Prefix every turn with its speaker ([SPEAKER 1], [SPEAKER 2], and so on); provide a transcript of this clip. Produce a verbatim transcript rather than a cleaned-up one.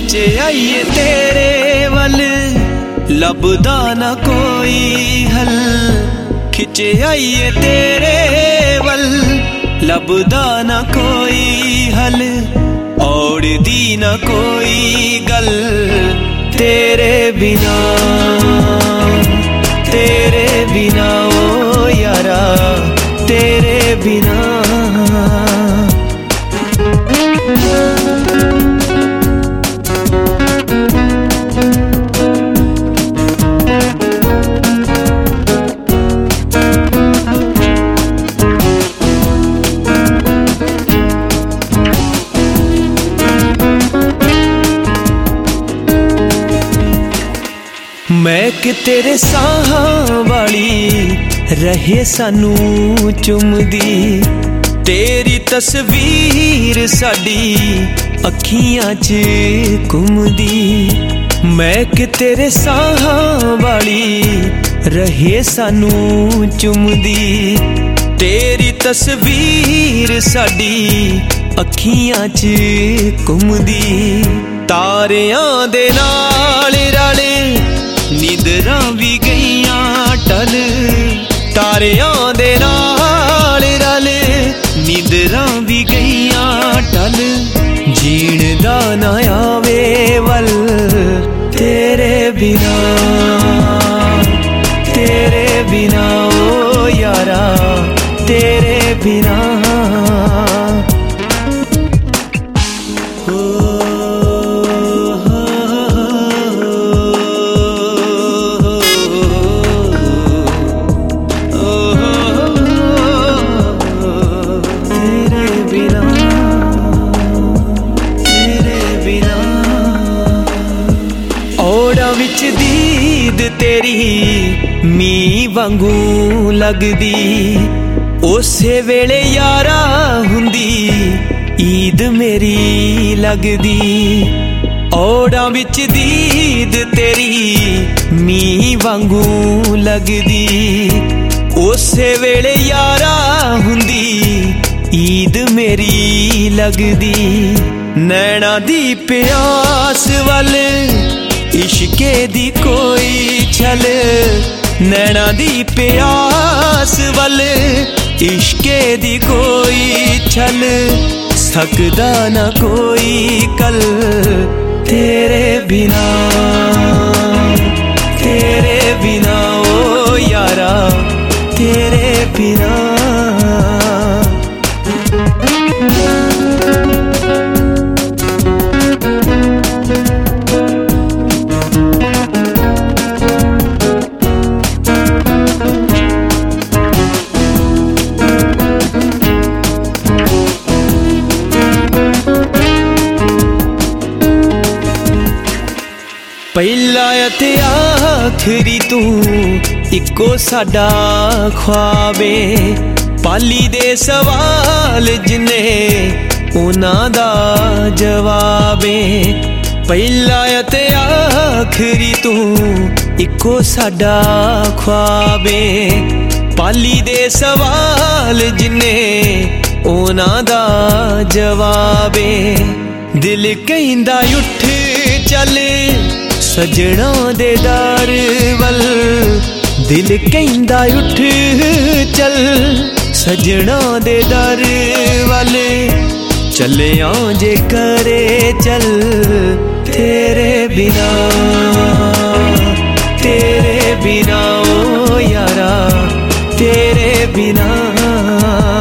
[SPEAKER 1] खिंचे आइए तेरे वल लभदा ना कोई हल। खिंचे आइए तेरे वल लभदा ना कोई हल। और दी ना कोई गल तेरे बिना, तेरे बिना ओ यारा तेरे बिना। मैं कि तेरे साहां वाली रहे सानू चुमदी। तेरी तस्वीर साडी अखियां च घुमदी। मैं कि तेरे साहां वाली रहे सानू चुमदी। तेरी तस्वीर साडी अखियां च घुमदी। तारियां दे नाल रले नींदरां भी गईयां टल। तारियां दे नाल रल नींदरां भी गईयां टल। जीण दा ना आवे वल तेरे बिना, तेरे बिना ओ यारा तेरे बिना। विच दीद तेरी मी वांगू लगदी। उसे वेले यारा हुंदी ईद मेरी लगदी। औड़ा विच दीद तेरी मी वांगू लगदी। उसे वेले यारा हुंदी ईद मेरी लगदी। नैना दी प्यास वल इश्के दी कोई छल। नैना दी प्यास वल इश्के दी कोई छल। सकदा ना कोई कल तेरे बिना, तेरे बिना ओ यारा तेरे बिना। पहला ते आखरी तू इको साडा ख्वाबे। पाली दे सवाल जिने उना दा जवाबे। पहला ते आखरी तू इको साडा ख्वाबे। पाली दे सवाल जिने उना दा जवाबे। दिल कहिंदा उठ चल सजना दे दर वल। दिल कहिंदा उठ चल सजना दे दर वल। चलिया जे करे चल तेरे बिना, तेरे बिना ओ यारा तेरे बिना।